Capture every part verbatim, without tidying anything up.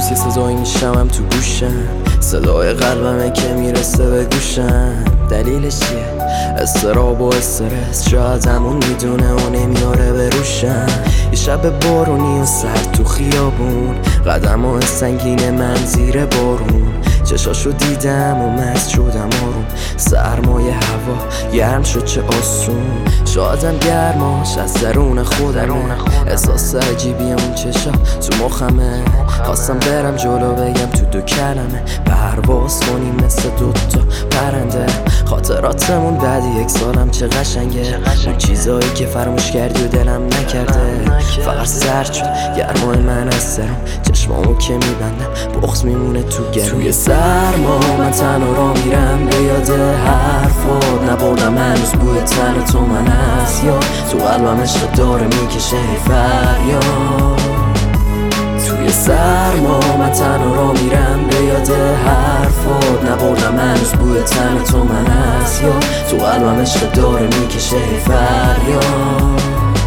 روز یه صدایی میشمم تو گوشم، صدای قلبمه که میرسه به گوشم. دلیلش چیه؟ استراب و استرس، شاید همون میدونه و نمیاره به روشم. یه شب بارونی و سرد تو خیابون، قدم و سنگین من زیر بارون. چشاشو دیدم و مست شدم آروم، سرمایه هوا گرم شد چه آسون. شایدم گرماش از درون خودمه، احساس عجیبی اون چشا تو مخمه. خواستم برم جلو بگم تو دو کلمه، پرواز کنیم مثل دوتا پرنده. خاطراتمون بعد یک سالم چه قشنگه، اون چیزایی که فراموش کردی و دلم نکرده. فقط سرد شد گرمای من از سرم، چشمامو که میبندم بغض میمونه تو گرم. توی سرما من تنها را میرم به یاد حرفات، نبردم هنوز بوی تن تو من هست یا تو قلبم عشق داره میکشه فریاد. توی سرما من تنها را میرم به یاد حرفات، نبردم هنوز بوی تن تو من هست یا تو قلبم عشق داره میکشه فریاد.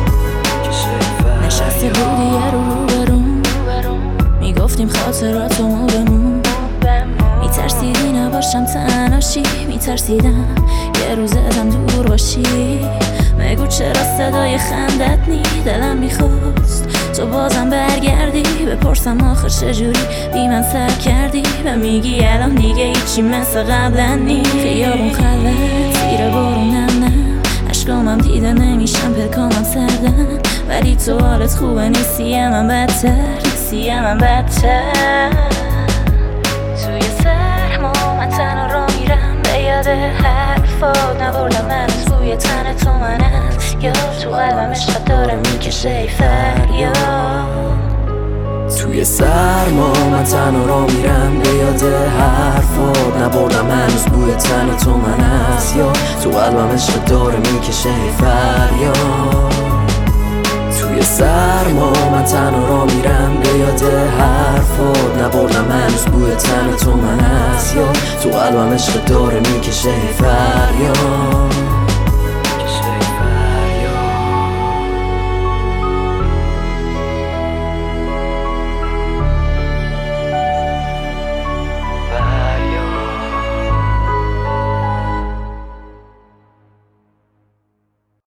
نشسته بودی یه رو روبرون، میگفتیم خاطراتمو بمون. میترسیدی نباشم تنهاشی، میترسیدم یه روز ازم دور باشی. بگو چرا صدای خندت نی، دلم میخواست تو بازم برگردی. بپرسم آخر چجوری بی من سر کردی، و میگی الان دیگه هیچی مثل قبلا نی. خیابون خلوت زیر بارونم نه، اشکامم دیده نمیشم پلکامم سردن. ولی تو حالت خوبه نیستی من بدتر، نیستی من بدتر. توی سرما من تنها را میرم به یاد حرفات، نبردم من از بوی تن تو من هست یا تو قلبم عشق داره میکشه فریاد. توی سرما من تنها را میرم به یاد حرفات، نبردم هنوز بوی تن تو من هست یا تو قلبم عشق داره میکشه فریاد. توی سرما من تنها را میرم به یاد حرفات، نبردم هنوز بوی تن تو من هست یا تو قلبم عشق داره میکشه فریاد.